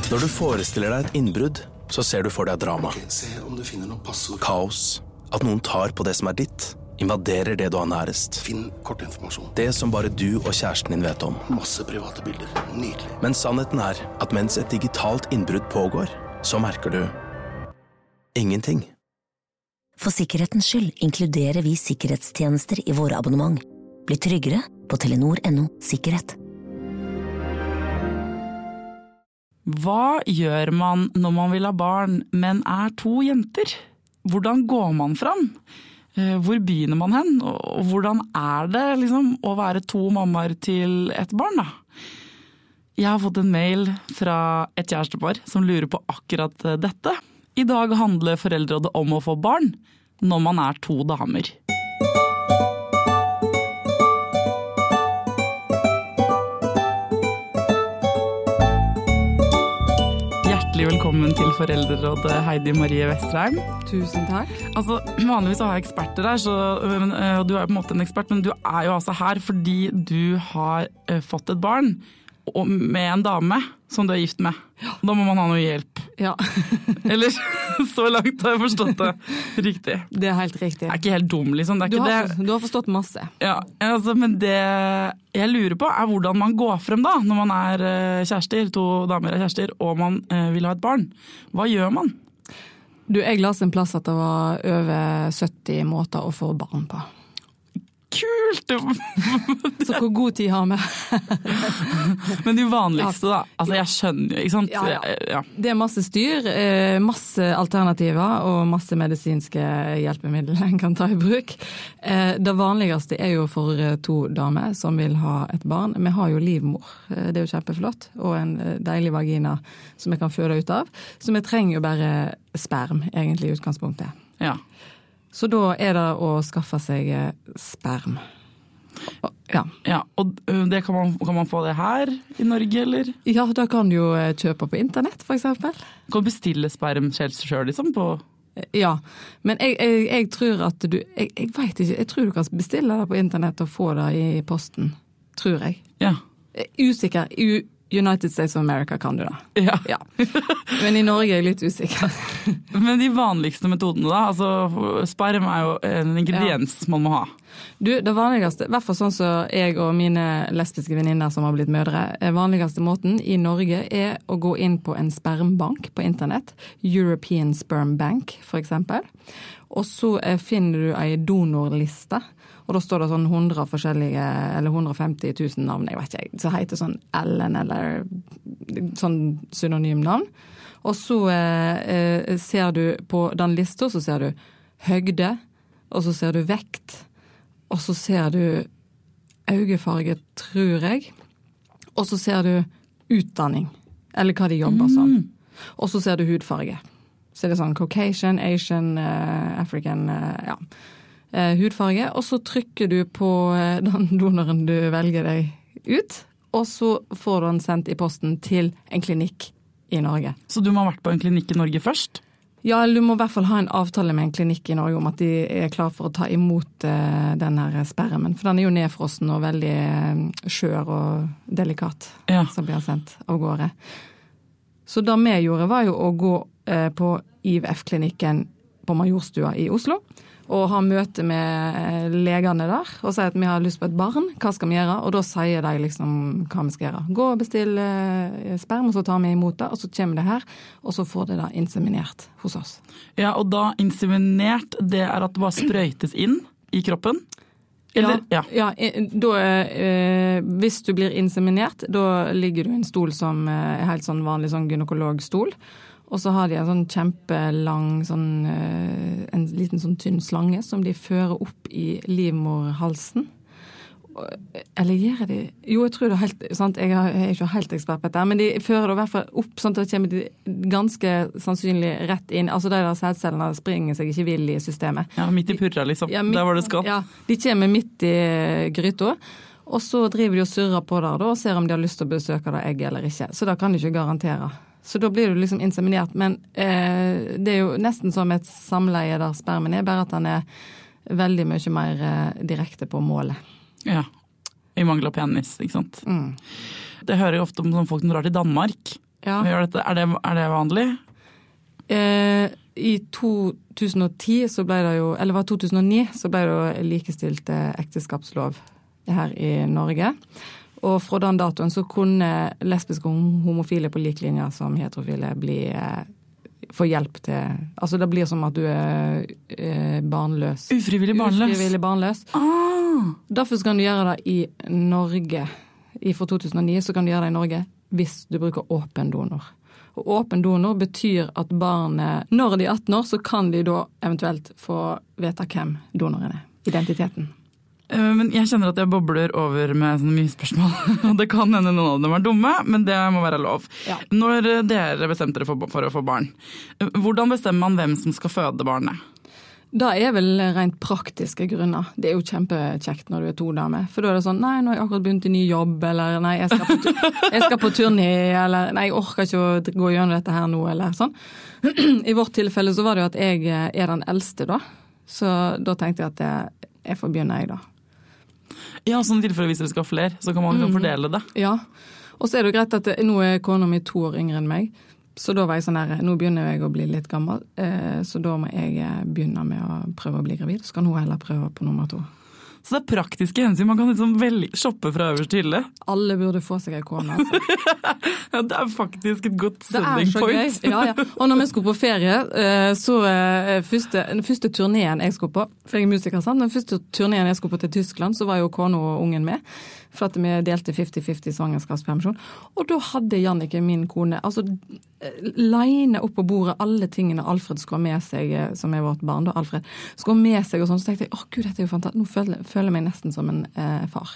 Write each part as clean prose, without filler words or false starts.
Når du forestiller deg et innbrudd, så ser du for deg drama. Se om du finner noe passord. Kaos. At noen tar på det som ditt. Invaderer det du har nærest. Finn kortinformasjon. Det som bare du og kjæresten din vet om. Masse private bilder. Nydelig. Men sannheten at mens et digitalt innbrudd pågår, så merker du ingenting. For sikkerhetens skyld inkluderer vi sikkerhetstjenester i våre abonnement. Bli tryggere på Telenor.no sikkerhet. Hva gjør man når man vil ha barn, men 2 jenter? Hvordan går man fram? Hvor begynner man hen? Og hvordan det liksom, å være 2 mammaer til et barn da? Jeg har fått en mail fra et kjærestepar som lurer på akkurat dette. I dag handler foreldrerådet om å få barn når man 2 damer. Hjertelig velkommen til Foreldrerådet, Heidi Marie Vesterheim. Tusen takk. Altså, vanligvis har jeg eksperter her, og du på en måte en ekspert, men du jo altså her fordi du har fått et barn med en dame som du gift med. Da må man ha noe hjelp. Ja. Eller så langt har jeg forstått det riktig. Det helt riktig. Jeg ikke helt dum, liksom. Det ikke det. Du har forstått masse. Ja, altså, men det jeg lurer på hvordan man går frem da, når man kjærester, 2 damer kjærester, og man vil ha et barn. Hva gjør man? Jeg las en plass at det var over 70 måter å få barn på. Kult! Så hvor god tid har vi? Men de vanligste da, altså jeg skjønner jo, ikke sant? Ja. Det masse styr, masse alternativer og masse medisinske hjelpemidler en kan ta i bruk. Det vanligste jo for 2 damer som vil ha et barn. Vi har jo livmor, det jo kjempeflott, og en deilig vagina som vi kan føde ut av. Så vi trenger jo bare sperm, egentlig i utgangspunktet. Ja. Så da det å skaffe seg sperm. Ja. Ja, og det kan man få det her i Norge, eller? Ja, da kan du jo kjøpe på internett, for eksempel. Kan du bestille sperm selv liksom på? Ja, men jeg tror at jeg vet ikke, jeg tror du kan bestille det på internett og få det i posten, tror jeg. Ja. Usikker, United States of America kan du da. Ja. Men i Norge jeg litt usikker. Men de vanligste metodene da, altså sperm jo en ingrediens man må ha. Det vanligste, i hvert fall sånn som jeg og mine lesbiske venninner som har blitt mødre, vanligste måten i Norge å gå inn på en spermbank på internett, European Sperm Bank for eksempel, og så finner du en donorliste. Og da står det sånn 100 forskjellige, eller 150 000 navn, jeg vet ikke, så heter sånn Ellen eller sånn synonymnavn. Og så ser du på den lista, så ser du høgde, og så ser du vekt, og så ser du øyefarge, tror jeg, og så ser du utdanning, eller hva de jobber som. Og så ser du hudfarge. Så det sånn Caucasian, Asian, African, ja. Hudfarge, og så trykker du på den donoren du velger deg ut, og så får du den sendt i posten til en klinikk i Norge. Så du må ha vært på en klinikk i Norge først? Ja, du må i hvert fall ha en avtale med en klinikk i Norge om at de klar for å ta imot den her spermen, for den jo nedfrossen og veldig skjør og delikat, som blir sendt av gårde. Så det vi gjorde var jo å gå på IVF-klinikken på Majorstua i Oslo, og ha møte med legene der, og si at vi har lyst på et barn, hva skal vi gjøre? Og da sier de liksom hva vi skal gjøre. Gå og bestille sperm, og så tar vi imot det, og så kommer det her, og så får det da inseminert hos oss. Ja, og da inseminert, det at det bare sprøytes inn i kroppen? Eller? Ja, da, hvis du blir inseminert, da ligger du i en stol som helt sånn vanlig sånn gynekologstol, og så har de en sånn kjempelang, en liten sånn tynn slange som de fører opp i livmorhalsen. Eller gjør de? Jo, jeg tror det helt, sant? Jeg er ikke helt ekspert på dette, men de fører det i hvert fall opp, sånn at det kommer ganske sannsynlig rett inn. Altså de der sædcellene springer seg ikke vill i systemet. Ja, midt i purra liksom, ja, der var det skal. Ja, de kommer midt i gryta, og så driver de og surrer på der da, og ser om de har lyst til å besøke det egget eller ikke. Så da kan de ikke garantere. Så da blir du liksom inseminert, men det jo nesten som et samleie der spermen bare at den veldig mye mer direkte på målet. Ja, i mangel av penis, ikke sant? Det hører jeg ofte om folk som drar til Danmark, Ja. gjør dette? Er det vanlig? I 2010 så ble det jo, eller var 2009, så ble det jo likestilt ekteskapslov her i Norge. Og fra den datoen så kunne lesbiske og homofile på lik linje som heterofile få hjelp til, altså det blir som at du barnløs. Ufrivillig barnløs? Ufrivillig barnløs. Derfor kan du gjøre det i Norge. Fra 2009 så kan du gjøre det i Norge hvis du bruker åpen donor. Og åpen donor betyr at barnet, når de er 18 år, så kan de da eventuelt få vite hvem donoren er, identiteten. Men jeg kjenner at jeg bobler over med sånne mye spørsmål, og det kan hende noen av dem er dumme, men det må være lov. Ja. Når dere bestemte dere for å få barn, hvordan bestemmer man hvem som skal føde barnet? Det er vel rent praktiske grunner. Det er jo kjempekjekt når du er 2 damer. For da er det sånn, nei, nå har jeg akkurat begynt i ny jobb, eller nei, jeg skal på turné, eller nei, jeg orker ikke å gå gjennom dette her nå, eller sånn. I vårt tilfelle så var det jo at jeg er den eldste da, så da tenkte jeg at jeg får begynne jeg da. Ja, sånn tilfelle hvis dere skal ha flere, så kan man fordele det. Ja, og så er det jo greit at nå er kona mi 2 år yngre enn meg, så da var jeg sånn her, nå begynner jeg å bli litt gammel, så da må jeg begynne med å prøve å bli gravid, så kan hun heller prøve på nummer 2. Så det er praktiske hensyn, man kan liksom shoppe fra øverst til hylle. Alle burde få seg en kone. Altså. Ja, det er faktisk et godt sending point. Det er så gøy, ja. Og når vi skulle på ferie, så den første turneen jeg skulle på, for jeg er musiker, sant? Den første turneen jeg skulle på til Tyskland, så var jo kona og ungen med, for at vi delte 50-50 svangerskapspermisjon. Og da hadde Jannicke, min kone, altså line opp på bordet alle tingene Alfred skulle ha med seg, som er vårt barn, da Alfred, skulle ha med seg og sånn, så tenkte jeg, Gud, dette er jo fantastisk, nå føler jeg meg nesten som en far.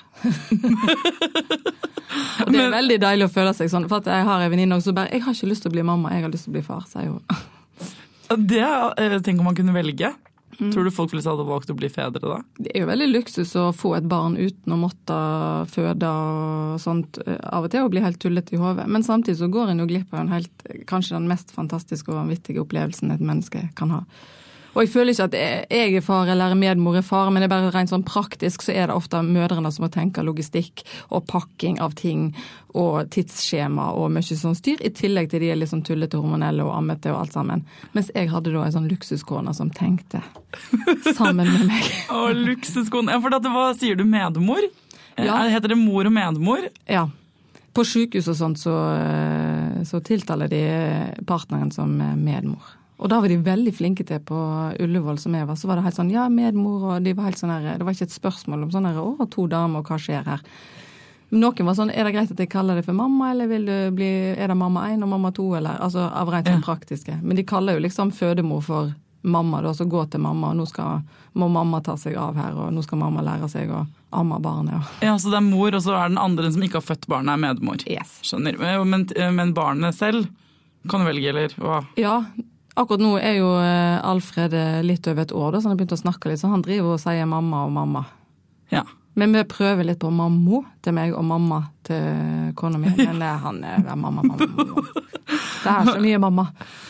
Og det er veldig deilig å føle seg sånn, for at jeg har en venninne også, så bare, jeg har ikke lyst til å bli mamma, jeg har lyst til å bli far, sier jo. Det tenker man kunne velge. Tror du folk flest hadde valgt å bli fedre da? Det er jo veldig luksus å få et barn uten å måtte føde og sånt av og til, og bli helt tullet i hodet. Men samtidig så går en jo glipp av kanskje den mest fantastiske og vanvittige opplevelsen et menneske kan ha. Og jeg føler ikke at jeg er far eller medmor er far, men det er bare rent sånn praktisk, så er det ofte mødrene som må tenke logistikk og pakking av ting og tidsskjema og mye sånn styr, i tillegg til de er liksom tullete, hormonelle og ammete og alt sammen. Mens jeg hadde da en sånn luksuskone som tenkte sammen med meg. Luksuskone. Ja, for hva sier du, medmor? Ja. Heter det mor og medmor? Ja. På sykehus og sånt så tiltaler de partneren som medmor. Og da var de veldig flinke til på Ullevål som jeg var, så var det helt sånn, ja, medmor, og de var helt sånn her, det var ikke et spørsmål om sånn her, 2 damer, og hva skjer her? Men noen var sånn, er det greit at jeg kaller det for mamma, eller er det mamma 1 og mamma 2, eller, altså av rent sånn praktiske. Men de kaller jo liksom fødemor for mamma, da, så gå til mamma, og nå må mamma ta seg av her, og nå skal mamma lære seg å amme barnet. Ja, så det er mor, og så er den andre som ikke har født barnet, er medmor. Yes. Skjønner. Men barnet selv kan du velge, eller hva? Ja, akkurat nå er jo Alfred litt over et år, da, så han har begynt å snakke litt, så han driver og sier mamma og mamma. Ja. Men vi prøver litt på mammo til meg og mamma til kona mi, men han er mamma. Det er så mye mamma.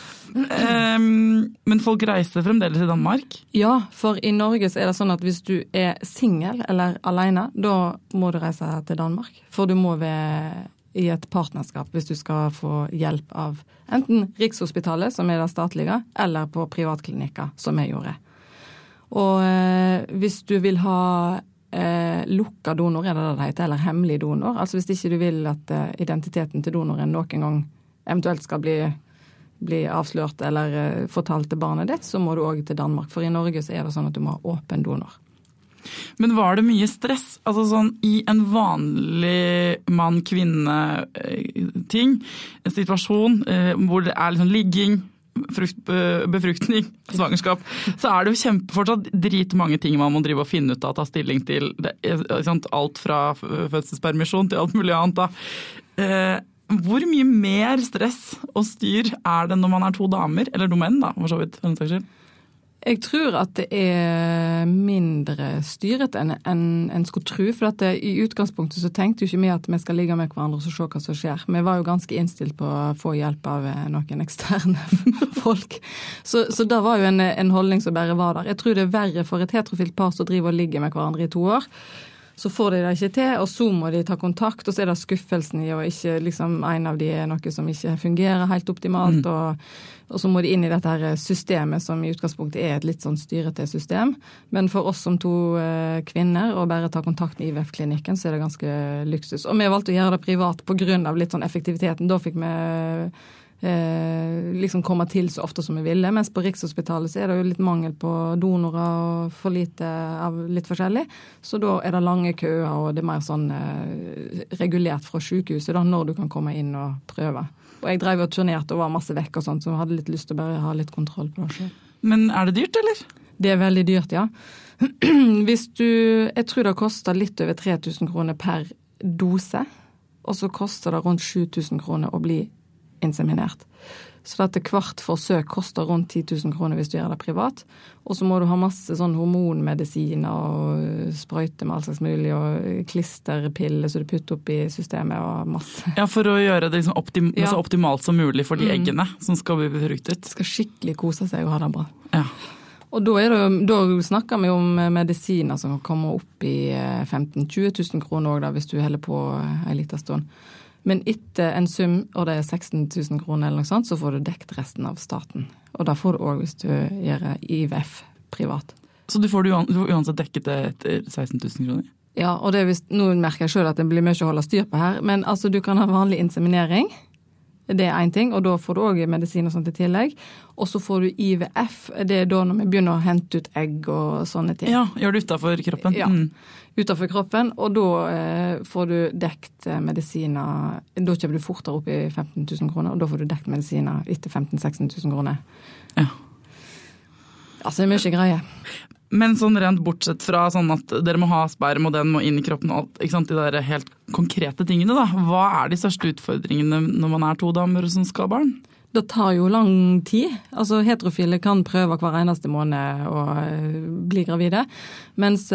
Men folk reiser fremdeles i Danmark? Ja, for i Norge så er det sånn at hvis du er single eller alene, da må du reise til Danmark. For du må være i et partnerskap hvis du skal få hjelp av enten Rikshospitalet, som er det statlige, eller på privatklinikker, som jeg gjorde. Og hvis du vil ha lukka donor, er det det heter, eller hemmelig donor, altså hvis ikke du vil at identiteten til donoren noen gang eventuelt skal bli avslørt eller fortalt til barnet ditt, så må du også til Danmark. For i Norge så er det sånn at du må ha åpen donor. Men var det mye stress? Altså sånn i en vanlig mann-kvinne-ting, en situasjon hvor det er liksom ligging, befruktning, svangerskap, så er det jo fortsatt dritmange ting man må drive og finne ut av, ta stilling til. Alt fra fødselspermisjon til alt mulig annet da. Hvor mye mer stress og styr er det når man er 2 damer, eller 2 menn da, for så vidt, for en saks skyld? Jeg tror at det er mindre styret enn en skulle tro, for at i utgangspunktet så tenkte jo ikke vi at vi skal ligge med hverandre og se hva som skjer. Vi var jo ganske innstilt på å få hjelp av noen eksterne folk. Så det var jo en holdning som bare var der. Jeg tror det er verre for et heterofilt par som driver og ligger med hverandre i 2 år, så får de det ikke til, og så må de ta kontakt, og så det skuffelsen i å ikke, liksom, en av de noe som ikke fungerer helt optimalt, og så må de inn i dette her systemet som i utgangspunktet et litt sånn styrete system. Men for oss som 2 kvinner, og bare ta kontakt med IVF-klinikken, så det ganske luksus. Og vi valgte å gjøre det privat på grunn av litt sånn effektiviteten. Da fikk vi liksom komme til så ofte som vi ville, mens på Rikshospitalet så det jo litt mangel på donorer og for lite av litt forskjellig, så da det lange køer, og det mer sånn regulert fra sykehuset da, når du kan komme inn og prøve. Og jeg drev og turnerte og var masse vekk og sånt, så jeg hadde litt lyst til å bare ha litt kontroll på det selv. Men det dyrt, eller? Det veldig dyrt, ja. Hvis jeg tror det koster litt over 3000 kroner per dose, og så koster det rundt 7000 kroner å bli inseminert. Så dette hvert forsøk koster rundt 10 000 kroner hvis du gjør det privat. Og så må du ha masse sånn hormonmedisiner og sprøyte med alt slags mulig, og klisterpiller så du putter opp i systemet og masse. Ja, for å gjøre det liksom så optimalt som mulig for de eggene som skal bli befruktet. Skal skikkelig kose seg og ha det bra. Ja. Og da snakker vi om medisiner som kommer opp i 15 000-20 000 kroner også da, hvis du heller på en liten stund. Men etter en sum, og det 16 000 kroner eller noe sånt, så får du dekt resten av staten. Og da får du også hvis du gjør IVF privat. Så du får uansett dekket det etter 16 000 kroner? Ja, og nå merker jeg selv at det blir mye å holde styr på her, men altså du kan ha vanlig inseminering. Det en ting, og da får du også medisin og sånt i tillegg. Og så får du IVF, det da når vi begynner å hente ut egg og sånne ting. Ja, gjør det utenfor kroppen. Ja, utenfor kroppen, og da får du dekt medisiner, da kjøper du fortere opp i 15 000 kroner, og da får du dekt medisiner etter 15 000-16 000 kroner. Ja. Altså, det mye greie. Men sånn rent bortsett fra sånn at dere må ha sperm og den må inn i kroppen og alt, ikke sant, de der helt konkrete tingene da. Hva de største utfordringene når man 2 damer som skal ha barn? Det tar jo lang tid. Altså heterofile kan prøve hver eneste måned å bli gravide. Mens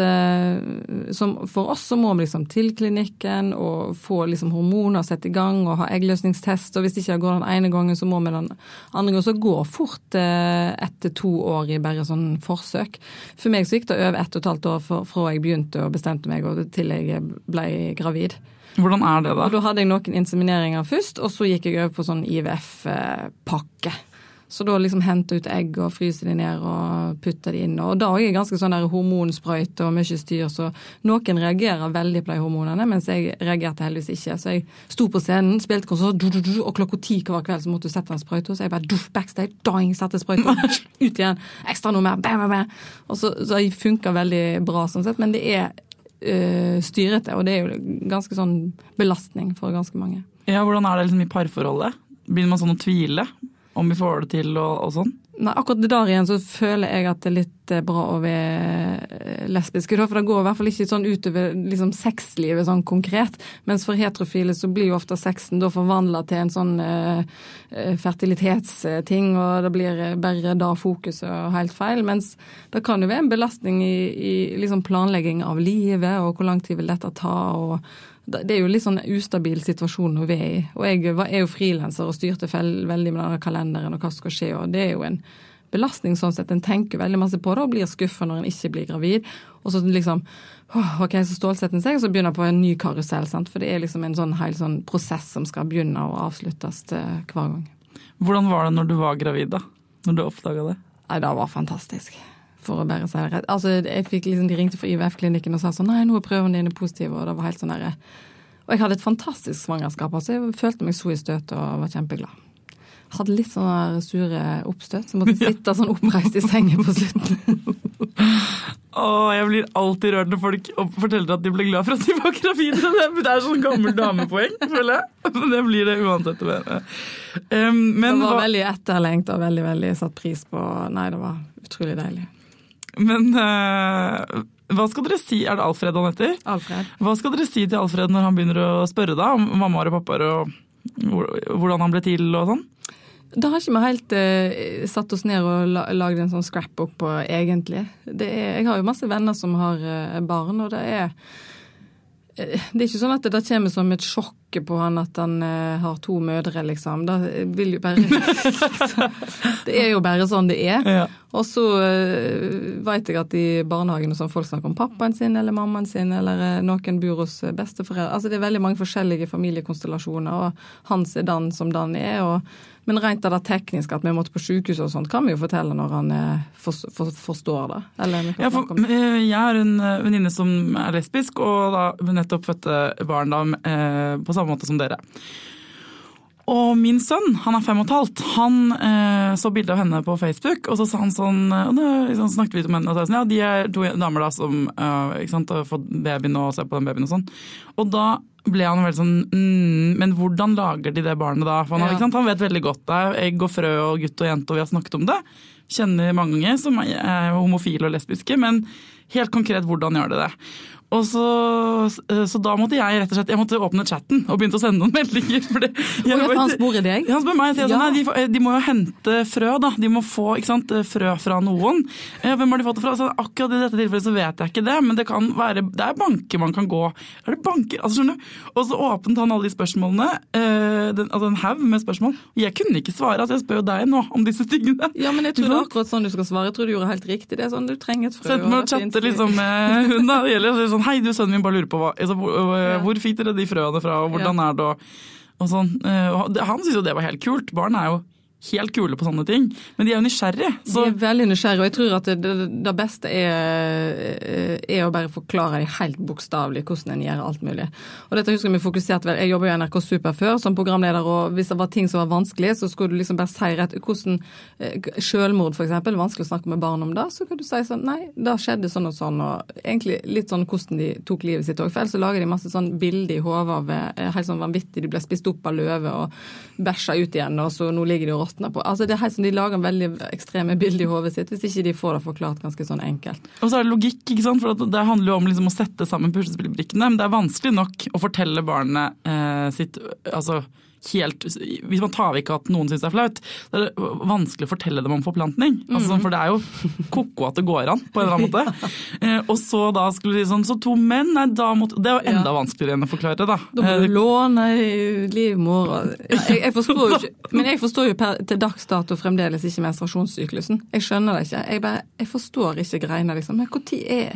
for oss så må vi liksom til klinikken og få liksom hormoner sett i gang og ha eggløsningstest. Og hvis ikke det går den ene gangen, så må vi den andre gangen. Så går fort etter 2 år i bare sånn forsøk. For meg så gikk det over 1,5 år fra jeg begynte og bestemte meg og til jeg ble gravid. Hvordan det da? Og da hadde jeg noen insemineringer først, og så gikk jeg over på sånn IVF-pakke. Så da liksom hente ut egg og fryse de ned og putte de inn. Og da er jeg ganske sånn der hormonsprøyte og mye styr, så noen reagerer veldig på de hormonene, mens jeg reagerte heldigvis ikke. Så jeg sto på scenen, spilte konsert, og klokka 10 hver kveld så måtte du sette en sprøyte, så jeg bare backstage, doing, sette sprøyte, ut igjen, ekstra nummer, bam, bam, bam. Og så det funker veldig bra sånn sett, men det styrete, og det jo ganske sånn belastning for ganske mange. Ja, hvordan det liksom i parforholdet? Begynner man sånn å tvile om vi får det til og sånn? Nei, akkurat det der igjen så føler jeg at det litt bra å være lesbisk, for det går i hvert fall ikke sånn utover liksom sexlivet sånn konkret, mens for heterofile så blir jo ofte sexen da forvandlet til en sånn fertilitetsting, og det blir bare da fokuset og helt feil, mens det kan jo være en belastning i liksom planlegging av livet, og hvor lang tid vil dette ta, og det jo litt sånn ustabil situasjon å være i. Og jeg jo freelancer og styrte veldig med denne kalenderen og hva som skal skje, og det jo en belastning sånn sett. En tenker veldig masse på det og blir skuffet når en ikke blir gravid. Og så liksom, ok, så stålsetter en seg, og så begynner på en ny karusell, sant? For det liksom en sånn hel sånn prosess som skal begynne og avsluttes hver gang. Hvordan var det når du var gravid da? Når du oppdaget det? Nei, det var fantastisk. For å bare si det rett. Altså, jeg fikk liksom, de ringte fra IVF-klinikken og sa sånn, nei, nå prøven dine positive, og det var helt sånn der. Og jeg hadde et fantastisk svangerskap, altså jeg følte meg så i støt og var kjempeglad. Hadde litt sånne sure oppstøt, så måtte sitte sånn oppreist i sengen på slutten. Jeg blir alltid rørt når folk forteller at de ble glad for at de var gravide. Det sånn gammel damepoeng, føler jeg. Det blir det uansett. Men det var veldig etterlengt og veldig, veldig satt pris på. Nei, det var utrolig deilig. Men hva skal dere si? Det Alfred han heter? Alfred. Hva skal dere si til Alfred når han begynner å spørre da om mammaer og pappaer og hvordan han ble til og sånn? Da har ikke vi helt satt oss ned og laget en sånn scrapbook på egentlig. Jeg har jo masse venner som har barn, og det Det ikke sånn at det kommer som et sjokk på han at han har 2 mødre, liksom. Det vil jo bare... det jo bare sånn det Ja. Og så vet jeg at i barnehagen så folk snakker om pappaen sin eller mammaen sin, eller noen bor hos besteforeldre. Altså det veldig mange forskjellige familiekonstellasjoner, og hans den som den men rent av det teknisk at vi måtte på sykehus og sånt, kan vi jo fortelle når han forstår det. Eller vi kan snakke om det. Jeg har en venninne som lesbisk, og da nettopp fødte barn da, på samme måte som dere. Og min sønn, han 5,5, han så bildet av henne på Facebook, og så sa han sånn, og liksom snakket vi om henne, og sa sånn, ja, de 2 damer da som ikke sant, har fått babyen og ser på den babyen og sånn. Og da ble han veldig sånn, men hvordan lager de det barnet da? For han, ikke sant, han vet veldig godt det, egg og frø og gutt og jente, og vi har snakket om det. Kjenner mange som homofile og lesbiske, men helt konkret hvordan gjør de det? Og så da måtte jeg rett og slett, jeg måtte åpne chatten og begynte å sende noen meldinger. For han spør deg? Han spør meg, jeg sier sånn, de må jo hente frø da, de må få ikke sant, frø fra noen. Hvem har de fått det fra? Så akkurat i dette tilfellet så vet jeg ikke det, men det kan være, det banker man kan gå. Det banker, altså skjønner du? Og så åpnet han alle de spørsmålene, altså en haug med spørsmål, og jeg kunne ikke svare, altså jeg spør jo deg nå om disse tingene. Ja, men jeg tror det akkurat sånn du skal svare, jeg tror du gjorde helt riktig, det sånn du trenger et frø. Sett meg og chatte liksom med hun da, det gjelder sånn, hei du sønnen min, bare lurer på hvor fikk dere de frøene fra, og hvordan det, og sånn. Han synes jo det var helt kult, barn jo helt kule på sånne ting, men de jo nysgjerrige. Så. De veldig nysgjerrige, og jeg tror at det beste å bare forklare det helt bokstavlig hvordan en gjør alt mulig. Og dette husker vi fokusert vel, jeg jobber jo i NRK Super før som programleder, og hvis det var ting som var vanskelig, så skulle du liksom bare si rett, hvordan selvmord for eksempel, vanskelig å snakke med barn om det, så kan du si sånn, nei, det skjedde sånn, og egentlig litt sånn hvordan de tok livet sitt, og for ellers så lager de masse sånn bilder i hodet av, helt sånn vanvittig, de ble spist opp av løve og bæsja ut igjen, og så nå ligger de og på. Altså det helt som de lager veldig ekstreme bilder i hodet sitt, hvis ikke de får det forklart ganske sånn enkelt. Og så det logikk, ikke sant? For det handler jo om liksom å sette sammen puslespillbrikkene, men det vanskelig nok å fortelle barnet sitt, altså helt, hvis man tar vekk at noen synes det flaut, det vanskelig å fortelle dem om forplantning. Altså, for det jo koko at det går an, på en eller annen måte. Og så da skulle de sånn, så 2 menn, nei, da måtte, det enda vanskeligere enn å forklare da. Da må du låne livmor. Jeg forstår jo ikke, men jeg forstår jo til dagsdato fremdeles ikke menstruasjonssyklusen. Jeg skjønner det ikke. Jeg forstår ikke greiene, liksom. Men hvor tid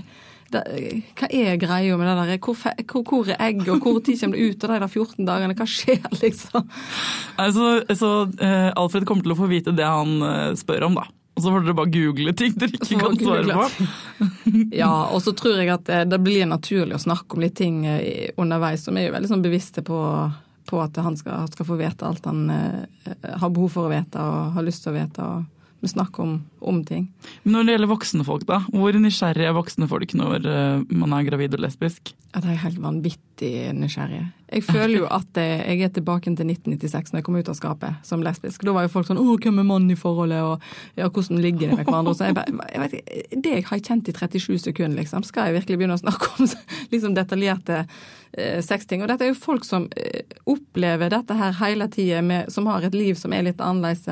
hva greia med det der? Hvor egg, og hvor tid kommer det ut av de 14 dagene? Hva skjer, liksom? Så Alfred kommer til å få vite det han spør om, da. Og så får dere bare google ting dere ikke kan svare på. Ja, og så tror jeg at det blir naturlig å snakke om litt ting underveis, som jo veldig sånn bevisste på at han skal få vete alt han har behov for å vete, og har lyst til å vete, og vi snakker om ting. Men når det gjelder voksne folk da, hvor nysgjerrige voksne folk når man gravid og lesbisk? Ja, det helt vanvittig nysgjerrige. Jeg føler jo at jeg tilbake til 1996 når jeg kom ut av skapet som lesbisk. Da var jo folk sånn, hvem mann i forholdet, og ja, hvordan ligger det med hverandre? Så jeg vet ikke, det jeg har kjent i 37 sekunder, liksom, skal jeg virkelig begynne å snakke om liksom detaljerte sexting. Og dette jo folk som opplever dette her hele tiden, som har et liv som litt annerledes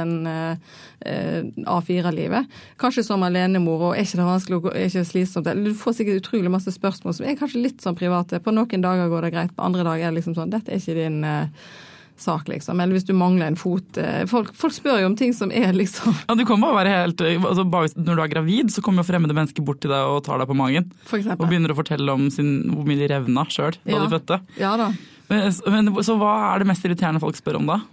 enn A4-livet. Kanskje som alenemor, og ikke det vanskelig, og ikke slitsomt. Du får sikkert utrolig masse spørsmål som kanskje litt sånn private. På noen dager går det greit, på andre dager liksom sånn, dette ikke din sak, liksom. Eller hvis du mangler en fot. Folk spør jo om ting som liksom... Ja, du kan bare være helt... Altså, bare når du gravid, så kommer jo fremmede mennesker bort til deg og tar deg på magen. For eksempel. Og begynner å fortelle om hvor mye de revna selv da de fødte. Ja da. Men så hva det mest irriterende folk spør om da?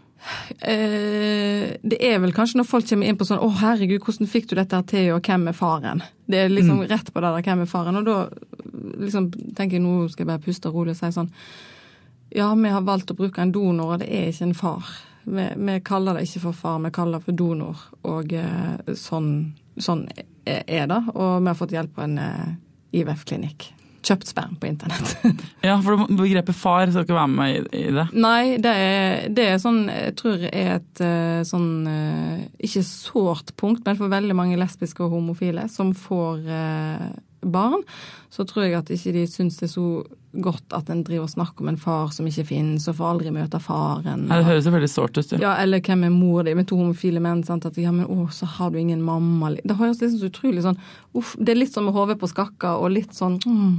Det vel kanskje når folk kommer inn på sånn, herregud, hvordan fikk du dette til, og hvem faren? Det liksom rett på det der, hvem faren? Og da liksom tenker jeg, nå skal jeg bare puste rolig og si sånn, ja, vi har valgt å bruke en donor, og det ikke en far. Vi kaller det ikke for far, vi kaller det for donor, og sånn det, og vi har fått hjelp på en IVF-klinikk. Kjøpt sperm på internett. Ja, for begrepet far skal ikke være med i det? Nei, det sånn, jeg tror et sånn, ikke sårt punkt, men for veldig mange lesbiske og homofile som får barn, så tror jeg at ikke de synes det så godt at en driver og snakker om en far som ikke finnes, og får aldri møte faren. Ja, det høres jo veldig sårt ut. Ja, eller hvem mor di, med 2 homofile menn, sant? At ja, men så har du ingen mamma. Det høres liksom så utrolig sånn, det litt som med hodet på skakka, og litt sånn,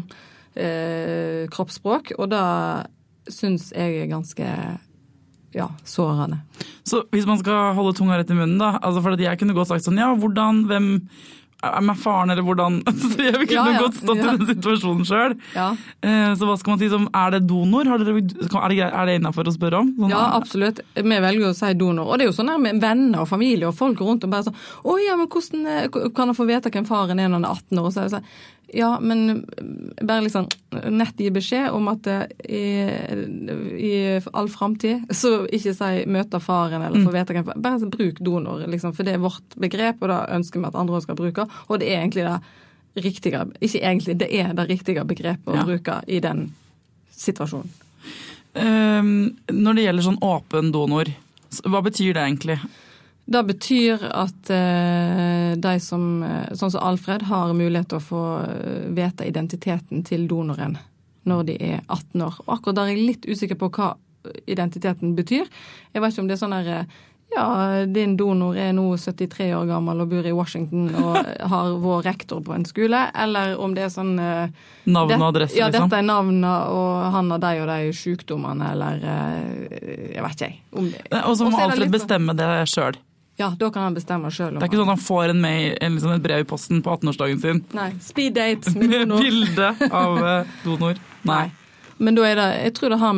kroppsspråk, og da synes jeg ganske sårende. Så hvis man skal holde tunga rett i munnen da, altså for at jeg kunne godt sagt sånn, hvordan, hvem er meg faren, eller hvordan, jeg kunne godt stått i den situasjonen selv. Ja. Så hva skal man si, det donor? Er det innenfor å spørre om? Sånn, absolutt. Vi velger å si donor, og det er jo sånn her med venner og familie og folk rundt og bare sånn, men hvordan kan jeg få vite hvem faren er når han er 18 år? Og så er det sånn, men bare liksom nett gi beskjed om at i all fremtid, så ikke si møte faren eller få vite hvem faren, bare bruk donor, liksom, for det er vårt begrep, og da ønsker vi at andre skal bruke, og det er egentlig det riktige, ikke egentlig, det er det riktige begrepet å bruke i den situasjonen. Når det gjelder sånn åpen donor, hva betyr det egentlig? Det betyr at de som, sånn som Alfred, har mulighet til å få vite identiteten til donoren når de er 18 år. Og akkurat der er jeg litt usikker på hva identiteten betyr. Jeg vet ikke om det er sånn der, din donor er nå 73 år gammel og bor i Washington og har vår rektor på en skole, eller om det er sånn navn og adresse, liksom. Ja, dette er navnet, og han har de og de sykdommene, eller jeg vet ikke. Og så må Alfred bestemme det selv. Ja, da kan han bestemme selv. Det er ikke sånn at han får en mail, liksom et brev i posten på 18-årsdagen sin. Nei, speed date med donor. Med bilde av donor. Nei. Men da er det, jeg tror det har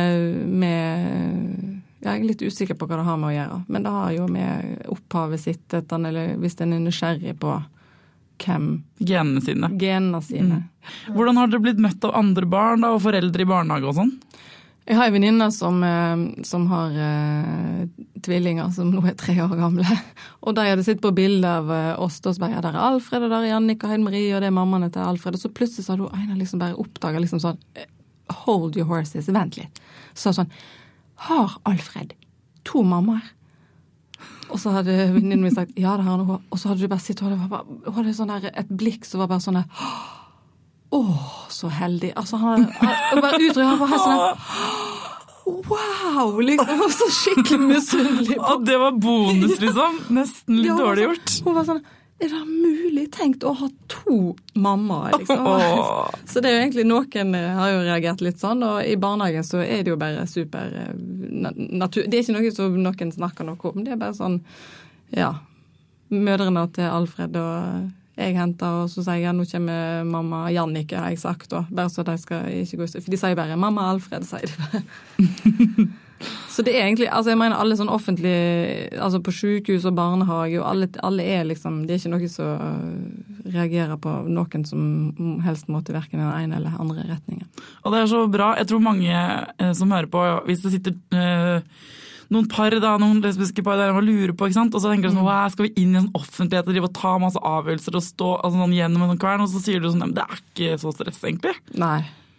jeg er litt usikker på hva det har med å gjøre, men det har jo med opphavet sitt, eller hvis den er nysgjerrig på hvem. Genene sine. Hvordan har dere blitt møtt av andre barn da, og foreldre i barnehage og sånn? Jeg har en venninne som har tvillinger som nå er 3 år gamle, og de hadde sitt på bildet av oss, og så bare, der er Alfred, og der er Jannik og Heide-Marie, og det er mammaene til Alfred, og så plutselig så hadde hun ene liksom bare oppdaget liksom sånn, hold your horses, vent litt. Så sånn, har Alfred 2 mammaer? Og så hadde venninnen min sagt, ja, det har han, og så hadde du bare sitt, og hun hadde sånn der, et blikk som var bare sånn der, så heldig. Altså, han bare utrykk, han var helt sånn, wow, liksom, så skikkelig misunnelig. Og det var bonus, liksom. Nesten litt dårlig gjort. Hun var sånn, er det mulig tenkt å ha 2 mammaer, liksom? Så det er jo egentlig, noen har jo reagert litt sånn, og i barnehagen så er det jo bare super natur. Det er ikke noe som noen snakker noe om, det er bare sånn, mødrene til Alfred og jeg henter, og så sier jeg, nå kommer mamma Jannike, har jeg sagt, da. Bare så de skal ikke gå ut. For de sier bare, mamma Alfred, sier de bare. Så det er egentlig, altså jeg mener alle sånn offentlige, altså på sykehus og barnehage, og alle er liksom, det er ikke noe som reagerer på noen som helst måte hverken den ene eller andre retningen. Og det er så bra. Jeg tror mange som hører på, hvis det sitter noen par, noen lesbiske par der man lurer på, ikke sant? Og så tenker de sånn, skal vi inn i en offentlighet og drive og ta masse avgjørelser og stå sånn gjennom en kvern, og så sier du sånn, det er ikke så stress egentlig. Nei.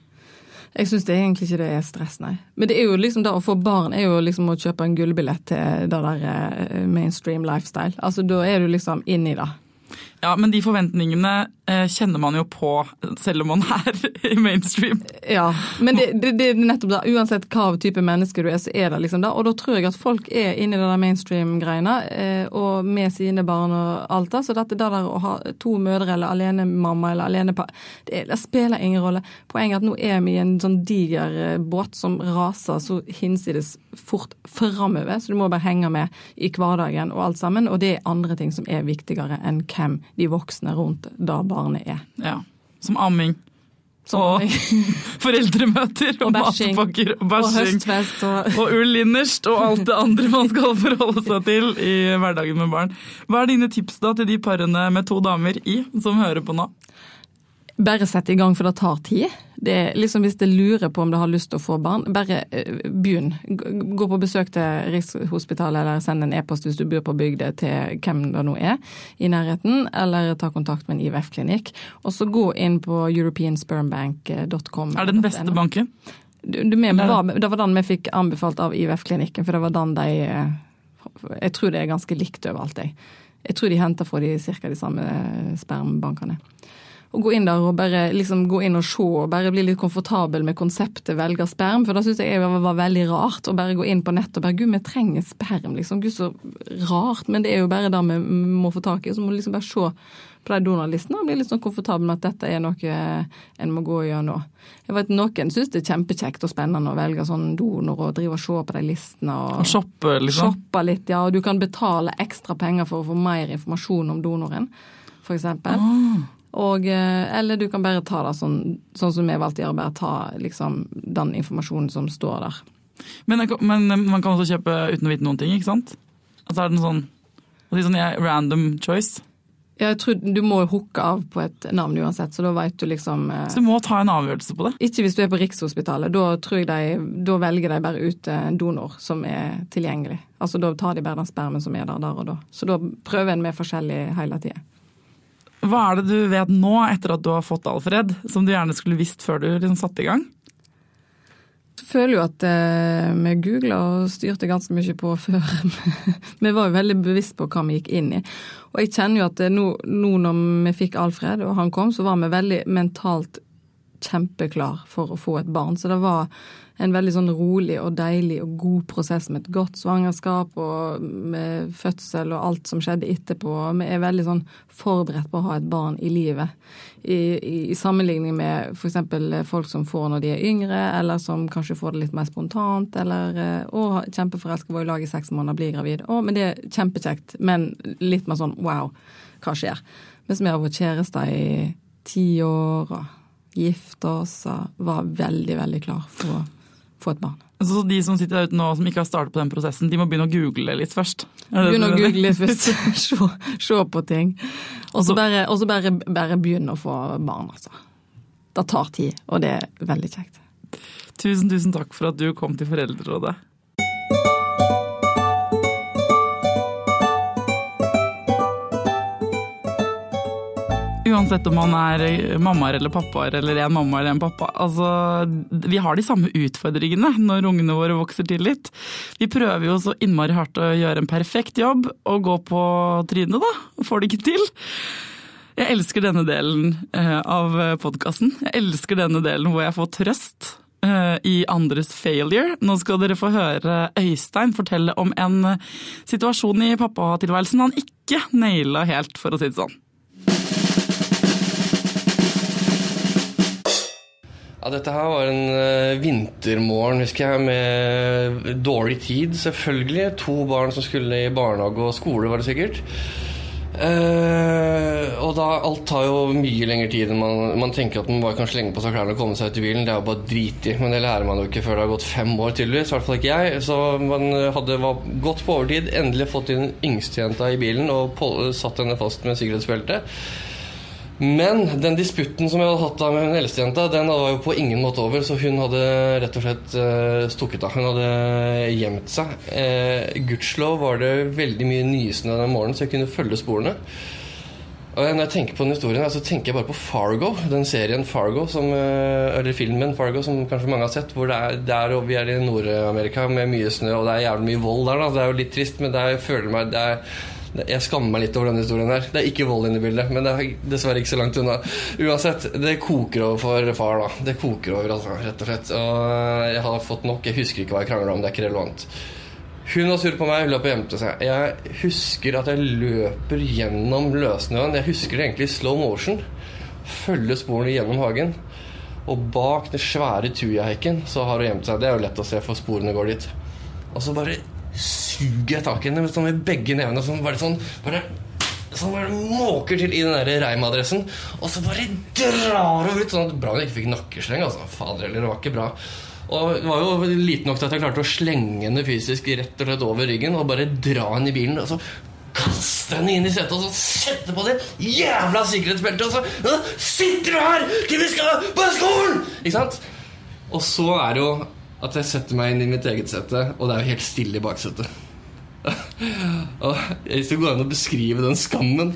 Jeg synes det egentlig ikke det er stress, nei. Men det er jo liksom da å få barn er jo liksom å kjøpe en gullbillett til det der mainstream lifestyle. Altså da er du liksom inn i det. Ja, men de forventningene kjenner man jo på selv om man er i mainstream. Ja, men det er nettopp da, uansett hva type menneske du er, så er det liksom da. Og da tror jeg at folk er inne i det der mainstream-greiene, og med sine barn og alt da. Så dette der å ha 2 mødre eller alene mamma eller alene pappa, det spiller ingen rolle. Poenget er at nå er vi i en sånn diger båt som raser så hinsides fort fremover, så du må bare henge med i hverdagen og alt sammen, og det er andre ting som er viktigere enn hvem de voksne rundt da barnet er. Ja, som amming. Og foreldremøter, og matpakker, og bæsjing, og ull innerst, og alt det andre man skal forholde seg til i hverdagen med barn. Hva er dine tips da til de parene med 2 damer som hører på nå? Bare sette i gang, for det tar tid. Det er liksom, hvis det lurer på om du har lyst til å få barn, bare begynn. Gå på besøk til Rikshospitalet, eller send en e-post hvis du bor på bygde til hvem det nå er i nærheten, eller ta kontakt med en IVF-klinikk. Og så gå inn på europeanspermbank.com. Er det den beste banken? Det var den vi fikk anbefalt av IVF-klinikken, for det var den jeg tror det er ganske likt overalt. Jeg tror de henter fra cirka de samme spermbankene. å gå inn der og bare liksom gå inn og se, og bare bli litt komfortabel med konseptet velge sperm, for da synes jeg var veldig rart å bare gå inn på nett og bare, Gud, vi trenger sperm, liksom, Gud, så rart, men det jo bare det vi må få tak i, så må vi liksom bare se på de donorlistene og bli litt sånn komfortabel med at dette noe en må gå og gjøre nå. Jeg vet, noen synes det kjempekjekt og spennende å velge sånn donor og drive og se på de listene. Og shoppe, liksom. Shoppe litt, ja, og du kan betale ekstra penger for å få mer informasjon om donoren, for eksempel. Og, eller du kan bare ta det sånn som vi valgte å gjøre, bare ta liksom, den informasjonen som står der. Men man kan også kjøpe uten å vite noen ting, ikke sant? Altså det sånn random choice? Jeg tror du må hooke av på et navn uansett, så da vet du liksom... Så du må ta en avgjørelse på det? Ikke hvis du på Rikshospitalet, da tror jeg da velger de bare ut en donor som tilgjengelig. Altså da tar de bare den spermen som der og da. Så da prøver en med forskjellig hele tiden. Hva det du vet nå, etter at du har fått Alfred, som du gjerne skulle visst før du liksom satte i gang? Jeg føler jo at vi googlet og styrte ganske mye på før. Vi var jo veldig bevisst på hva vi gikk inn i. Og jeg kjenner jo at nå når vi fikk Alfred og han kom, så var vi veldig mentalt kjempeklar for å få et barn. Så det var en veldig sånn rolig og deilig og god prosess med et godt svangerskap og med fødsel og alt som skjedde etterpå. Vi veldig sånn forberedt på å ha et barn i livet. I sammenligning med for eksempel folk som får når de yngre, eller som kanskje får det litt mer spontant, eller kjempeforelsker, var i lag i 6 måneder, blir gravid. Men det kjempekjekt, men litt mer sånn, wow, hva skjer? Mens vi har vært kjærester i 10 år, og gift oss, og var veldig, veldig klar for å få et barn. Så de som sitter der ute nå, som ikke har startet på den prosessen, de må begynne å google litt først? Begynne å google litt først, se på ting. Og så bare begynne å få barn, altså. Det tar tid, og det veldig kjekt. Tusen takk for at du kom til Foreldrerådet. Uansett om man mammaer eller pappaer, eller en mamma eller en pappa. Altså, vi har de samme utfordringene når ungene våre vokser til litt. Vi prøver jo så innmari hardt å gjøre en perfekt jobb, og gå på trynet da, får det ikke til. Jeg elsker denne delen av podcasten. Jeg elsker denne delen hvor jeg får trøst i andres failure. Nå skal dere få høre Øystein fortelle om en situasjon i pappatilværelsen han ikke nailet helt, for å si det sånn. Ja, dette her var en vintermorgen, husker jeg, med dårlig tid, selvfølgelig. 2 barn som skulle i barnehage og skole, var det sikkert. Og da, alt tar jo mye lengre tid enn man tenker at man bare kan slenge på seg klærne og komme seg ut i bilen. Det jo bare dritig, men det lærer man jo ikke før det har gått 5 år tydeligvis, i hvert fall ikke jeg. Så man var gått på overtid, endelig fått inn yngstejenta i bilen og satt henne fast med sikkerhetsbelte. Men den disputten som jeg hadde hatt med den eldste jenta, den var jo på ingen måte over, så hun hadde rett og slett stukket av. Hun hadde gjemt seg. Gudskjelov var det veldig mye nysnø den morgenen, så jeg kunne følge sporene. Og når jeg tenker på den historien, så tenker jeg bare på Fargo, den serien Fargo, eller filmen Fargo, som kanskje mange har sett, hvor og vi i Nord-Amerika med mye snø, og det jævlig mye vold der da. Det jo litt trist, men jeg føler meg, jeg skammer meg litt over denne historien her. Det ikke vold inne i bildet, men det dessverre ikke så langt unna. Uansett, det koker over for far da. Det koker over, altså, rett og slett. Og jeg har fått nok, jeg husker ikke hva jeg kranglet om, det ikke relevant. Hun var sur på meg, hun løp og gjemte seg. Jeg husker at jeg løper gjennom løsnøen. Jeg husker det egentlig i slow motion. Følger sporene gjennom hagen. Og bak det svære tujaheiken så har hun gjemt seg. Det jo lett å se, for sporene går dit. Og så bare suger jeg tak i henne sånn med begge nevene, sånn bare måker til i den der reimadressen, og så bare drar hun ut, sånn bra hun ikke fikk nakkesleng, altså, fader heller, det var ikke bra. Og det var jo lite nok til at jeg klarte å slenge henne fysisk rett og slett over ryggen, og bare dra henne i bilen, og så kaste henne inn i setet, og så sette på det jævla sikkerhetsbeltet, og så sitter du her til vi skal på skolen, ikke sant? Og så det jo at jeg setter meg inn i mitt eget sete, og det jo helt stille i baksetet. Og jeg skal gå an å beskrive den skammen.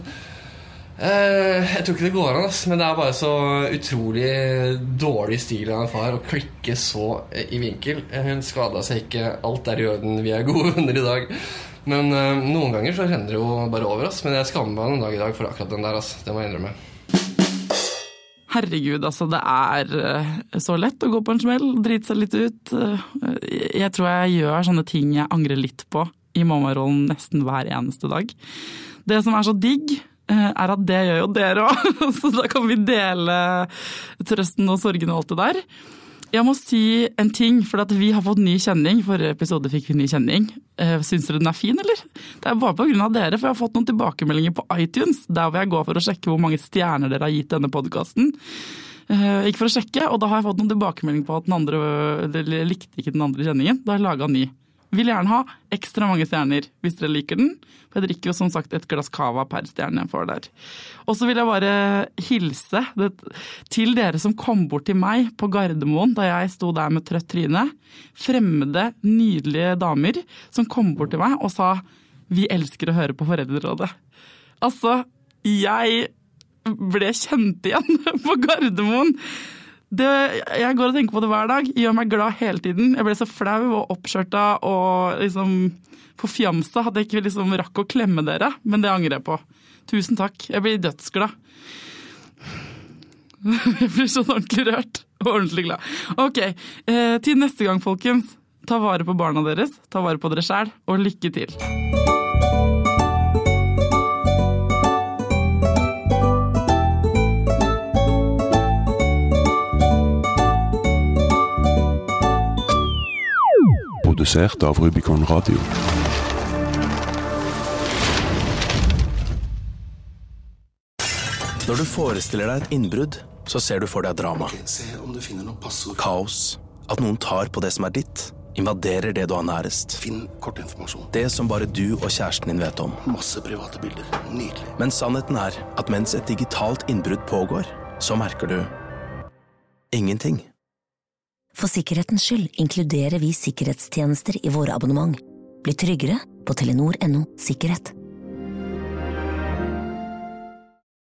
Jeg tror ikke det går an, men det bare så utrolig dårlig stil av en far å klikke så i vinkel. Hun skadet seg ikke, alt i orden, vi gode venner i dag. Men noen ganger så renner det jo bare over oss, men jeg skammer meg en dag i dag for akkurat den der, det må jeg innrømme. Herregud, altså det så lett å gå på en smell, drite seg litt ut. Jeg tror jeg gjør sånne ting jeg angrer litt på i mammarollen nesten hver eneste dag. Det som så digg, at det gjør jo dere også, så da kan vi dele trøsten og sorgen og alt det der. Jeg må si en ting, for at vi har fått ny kjenning. Forrige episode fikk vi ny kjenning. Syns dere den fin, eller? Det bare på grunn av dere, for jeg har fått noen tilbakemeldinger på iTunes, der hvor jeg går for å sjekke hvor mange stjerner dere har gitt denne podcasten. Ikke for å sjekke, og da har jeg fått noen tilbakemeldinger på at den andre likte ikke den andre kjenningen. Da har jeg laget ny. Vil gjerne ha ekstra mange stjerner hvis dere liker den. For jeg drikker jo som sagt et glass kava per stjerne jeg får der. Og så vil jeg bare hilse til dere som kom bort til meg på Gardermoen da jeg sto der med trøtt tryne. Fremmede, nydelige damer som kom bort til meg og sa vi elsker å høre på Foreldrerådet. Altså, jeg ble kjent igjen på Gardermoen. Jeg går og tenker på det hver dag, gjør meg glad hele tiden. Jeg ble så flau og oppskjørta og liksom forfjamsa at jeg ikke liksom rakk å klemme dere, men det angrer jeg på. Tusen takk, jeg blir dødsglad. Jeg blir så ordentlig rørt og ordentlig glad. Ok, til neste gang folkens, ta vare på barna deres, ta vare på dere selv, og lykke til. Produsert av Rubicon Radio. Når du forestiller deg et innbrudd, så ser du for deg drama. Se om du finner noe passord. Kaos. At noen tar på det som ditt. Invaderer det du har nærest. Finn kortinformasjon. Det som bare du og kjæresten din vet om. Masse private bilder. Nydelig. Men sannheten at mens et digitalt innbrudd pågår, så merker du ingenting. For sikkerhetens skyld inkluderer vi sikkerhetstjenester i våre abonnement. Bli tryggere på Telenor.no sikkerhet.